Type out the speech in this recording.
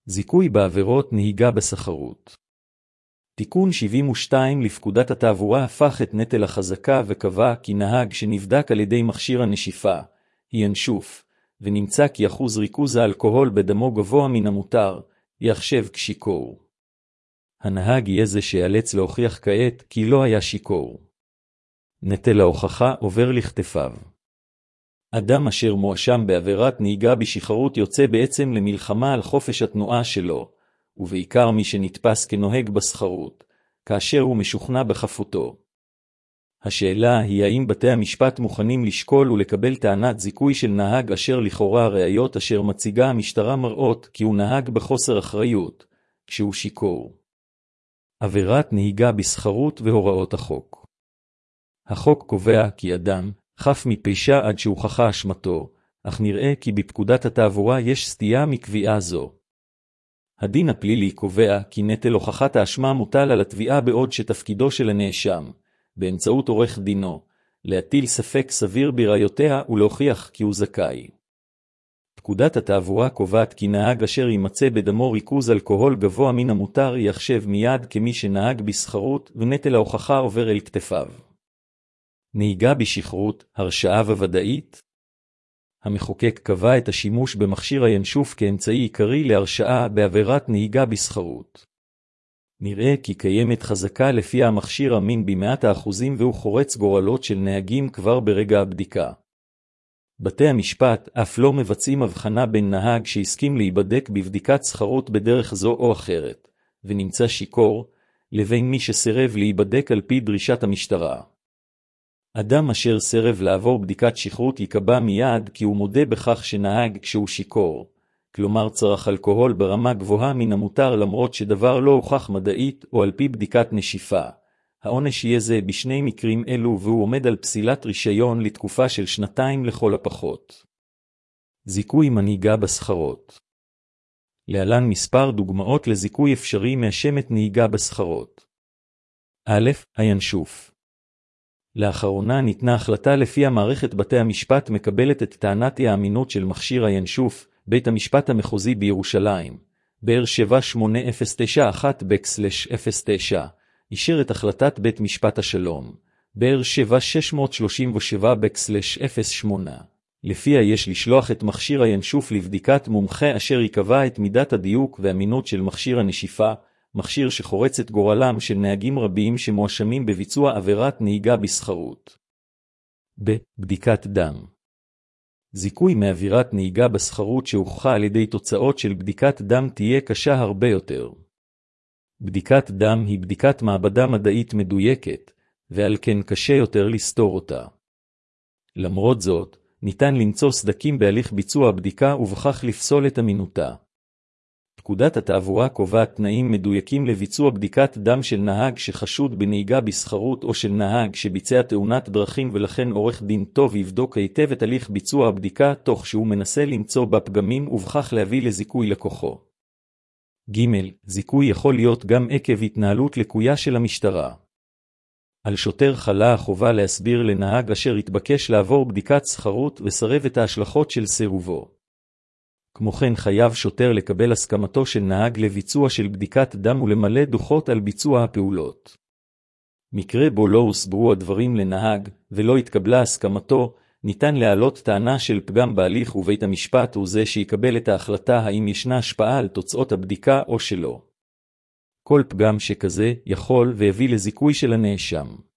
זיכוי בעבירות נהיגה בסחרות. תיקון 72 לפקודת התעבורה הפך את נטל החזקה וקבע כי נהג שנבדק על ידי מכשיר הנשיפה, ינשוף, ונמצא כי אחוז ריכוז האלכוהול בדמו גבוה מן המותר, יחשב כשיכור. הנהג יהיה זה שיאלץ להוכיח כעת כי לא היה שיכור. נטל ההוכחה עובר לכתפיו. אדם אשר מואשם בעבירת נהיגה בשכרות יוצא בעצם למלחמה על חופש התנועה שלו, ובעיקר מי שנתפס כנוהג בסחרות, כאשר הוא משוכנע בחפותו. השאלה היא האם בתי המשפט מוכנים לשקול ולקבל טענת זיכוי של נהג אשר לכאורה הראיות אשר מציגה המשטרה מראות כי הוא נהג בחוסר אחריות, כשהוא שיכור. עבירת נהיגה בסחרות והוראות החוק. החוק קובע כי אדם חף מפשע עד שהוכחה אשמתו, אך נראה כי בפקודת התעבורה יש סטייה מקביעה זו. הדין הפלילי קובע כי נטל הוכחת האשמה מוטל על התביעה בעוד שתפקידו של הנאשם, באמצעות עורך דינו, להטיל ספק סביר בראיותיה ולהוכיח כי הוא זכאי. פקודת התעבורה קובעת כי נהג אשר יימצא בדמו ריכוז אלכוהול גבוה מן המותר יחשב מיד כמי שנהג בסחרות ונטל ההוכחה עובר אל כתפיו. נהיגה בשכרות, הרשעה וודאית. המחוקק קבע את השימוש במכשיר הינשוף כאמצעי עיקרי להרשעה בעבירת נהיגה בסחרות. נראה כי קיימת חזקה לפי המכשיר אמין ב100% והוא חורץ גורלות של נהגים כבר ברגע הבדיקה. בתי המשפט אף לא מבצעים הבחנה בין נהג שהסכים להיבדק בבדיקת סחרות בדרך זו או אחרת, ונמצא שיכור, לבין מי שסירב להיבדק על פי דרישת המשטרה. אדם אשר סירב לעבור בדיקת שכרות יקבע מיד כי הוא מודה בכך שנהג כשהוא שיכור, כלומר צרך אלכוהול ברמה גבוהה מן המותר למרות שדבר לא הוכח מדעית או על פי בדיקת נשיפה. העונש יהיה זה בשני מקרים אלו והוא עומד על פסילת רישיון לתקופה של 2 לכל הפחות. זיכוי מנהיגה בסחרות. להלן מספר דוגמאות לזיכוי אפשרי מאשמת נהיגה בסחרות. א', הינשוף. לאחרונה ניתנה החלטה לפיה מערכת בתי המשפט מקבלת את טענת האמינות של מכשיר הינשוף, בית המשפט המחוזי בירושלים, באר שבע 8091/09, אישר את החלטת בית משפט השלום, באר שבע 637/08, לפיה יש לשלוח את מכשיר הינשוף לבדיקת מומחה אשר יקבע את מידת הדיוק והאמינות של מכשיר הנשיפה, מכשיר שחורץ את גורלם של נהגים רבים שמואשמים בביצוע עבירת נהיגה בסחרות. בדיקת דם. זיכוי מעבירת נהיגה בסחרות שהוכחה על ידי תוצאות של בדיקת דם תהיה קשה הרבה יותר. בדיקת דם היא בדיקת מעבדה מדעית מדויקת, ועל כן קשה יותר לסתור אותה. למרות זאת, ניתן למצוא סדקים בהליך ביצוע הבדיקה ובכך לפסול את אמינותה. פקודת התעבורה קובעת תנאים מדויקים לביצוע בדיקת דם של נהג שחשוד בנהיגה בסחרות או של נהג שביצע תאונת דרכים ולכן עורך דין טוב יבדוק היטב את הליך ביצוע הבדיקה תוך שהוא מנסה למצוא בה פגמים ובכך להביא לזיכוי לקוחו. ג' זיכוי יכול להיות גם עקב התנהלות לקויה של המשטרה. על שוטר חלה החובה להסביר לנהג אשר התבקש לעבור בדיקת סחרות וסרב את ההשלכות של סירובו. כמו כן חייב שוטר לקבל הסכמתו של נהג לביצוע של בדיקת דם ולמלא דוחות על ביצוע הפעולות. מקרה בו לא הוסברו הדברים לנהג ולא התקבלה הסכמתו, ניתן להעלות טענה של פגם בהליך ובית המשפט הוא זה שיקבל את ההחלטה האם ישנה השפעה על תוצאות הבדיקה או שלא. כל פגם שכזה יכול והביא לזיכוי של הנאשם.